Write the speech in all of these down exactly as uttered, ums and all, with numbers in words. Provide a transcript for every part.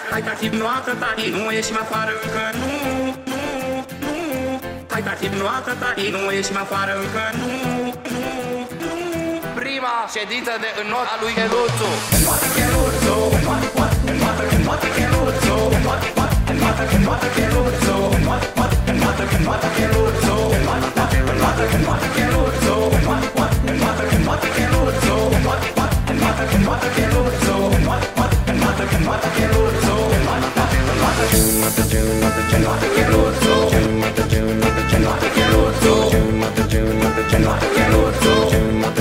Hai ca hipnoată, tati, nu ieșim afară încă, nu, nu, nu. Hai ca hipnoată, tati, nu ieșim afară încă, nu, nu, nu. Prima ședință de înot a lui Cheluțu. Înnoată Cheluțu, înnoată, înnoată, înnoată Cheluțu, înnoată, înnoată, înnoată Cheluțu, înnoată, înnoată, înnoată Cheluțu, înnoată, înnoată, înnoată Cheluțu, înnoată, înnoată, înnoată Cheluțu, înnoată, înnoată, înnoată Cheluțu, înnoată, înnoată, înnoată Cheluțu, înnoată, înnoată, înnoată Cheluțu, înnoată, înnoată Cheluțu, înnoată, înnoată Cheluțu, înnoată,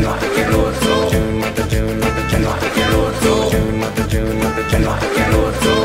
Cheluțu,